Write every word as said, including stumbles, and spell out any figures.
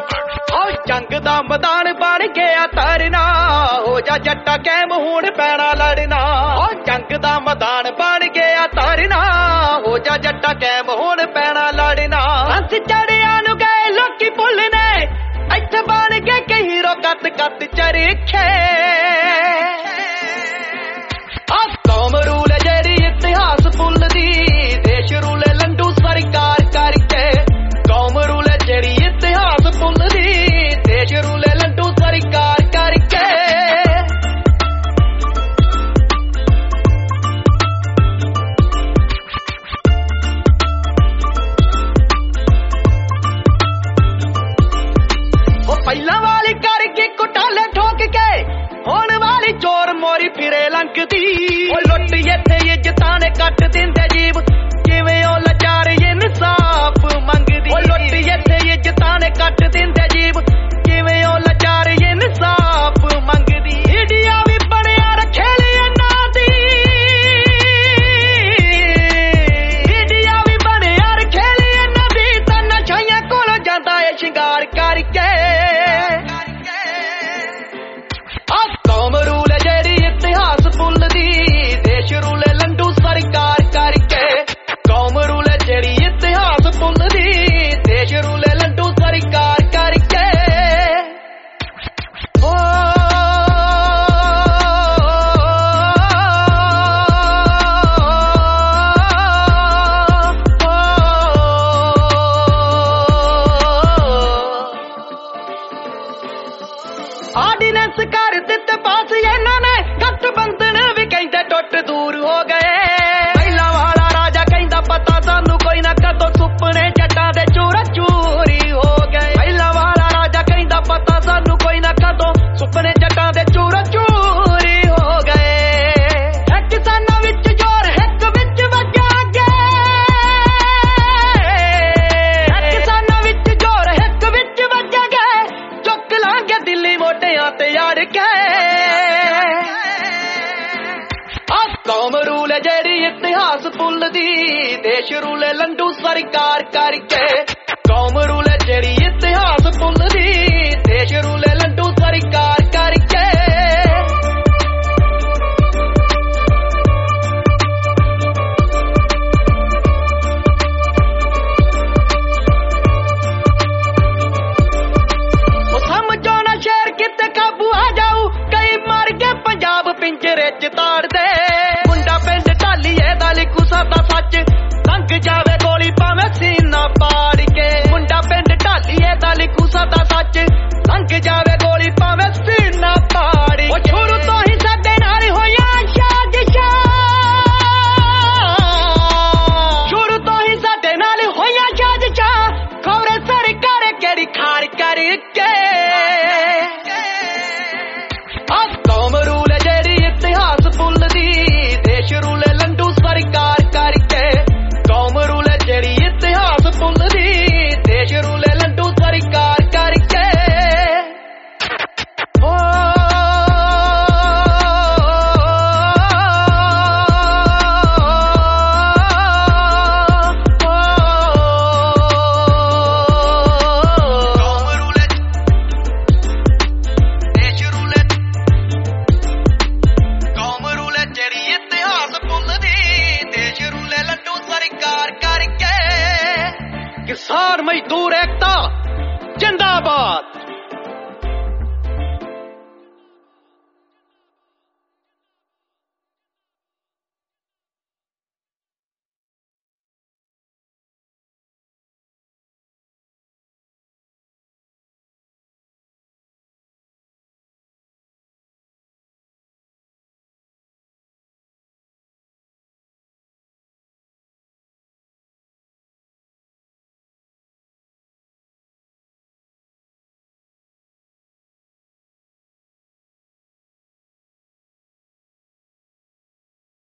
जंग दा मैदान बन गया तरना हो जा जट्टा कैम हुण पैना लड़ना जंग दा मैदान बन गया तरना हो जा जट्टा कैम हुण पैना लड़ना हंस चढ़िया नू गए लोकी भुलने इत्थे बन के कई हीरो कत कत चरखे कौम रूल जेड़ी इतिहास भुलदी देश रूले लंडू सरकार करके कौम रूल जेड़ी इतिहास भुलदी देश रूले लंडू सरकार करके वो पहला वाली करके कुटाले ठोक के होने वाली चोर मोरी फिरे लंकदी लुट इत्थे इज्जतां ने कट दिंदे जीव किवें ओ लाचार इंसाफ मंगदी लुट इत्थे इज्जतां ने कट दिंदे जीव किवें ओ लाचार इंसाफ मंगदी इंडिया भी बनिया रखेली इन्हां दी इंडिया भी बनिया रखेली इन्हां दी तां नशाइयां कोलों जांदा ए शिंगार करके कौम रूल जेड़ी इतिहास भुलदी देश रूले लंडू सरकार करके कौम रूल जेड़ी इतिहास भुलदी देश रूले लंडू सरकार करके ओ आर्डिनेंस कर दिते पास इन्हां ने गठबंधन भी कहंदे टुट दूर हो गए पहला वाला राजा कहंदा पता सानू कोई ना कदों सुपने जट्टां दे चूरा चूरी हो गए पहला वाला राजा कहंदा पता सानू कोई ना कदों सुपने जट्टां दे चूरा चूरी हो गए एक किसानां विच जोर हिक विच वजा गे एक किसानां विच जोर हिक विच वजा गे चुक लांगे दिल्ली मोटियां ते यार के कौम रूल जेड़ी इतिहास भुलदी देश रूले लंडू सरकार करके कौम रूल जेड़ी इतिहास भुलदी देश रूले लंडू सरकार करके समझो ना शहर किते काबू आ जाऊ कई मर के पंजाब पिंजरे च ताड़ दे मुंडा पिंड ढालीए दा लिखू सादा सच लंघ जावे गोली भावें सीना पाड़ के मुंडा पिंड ढालीए दा लिखू सादा सच लंघ जावे गोली भावें सीना पाड़ के शुरू तो ही साडे नाल होया साजिशां शुरू तो ही साडे नाल होया साजिशां खौरे सरकार केड़ी खाड़ करके कौम रूल जेड़ी इतिहास भुलदी देश रूले लंडू सरकार करके कौम रूल जेड़ी इतिहास भुलदी देश रूले लंडू सरकार करके ओ किसान मजदूर एकता जिंदाबाद।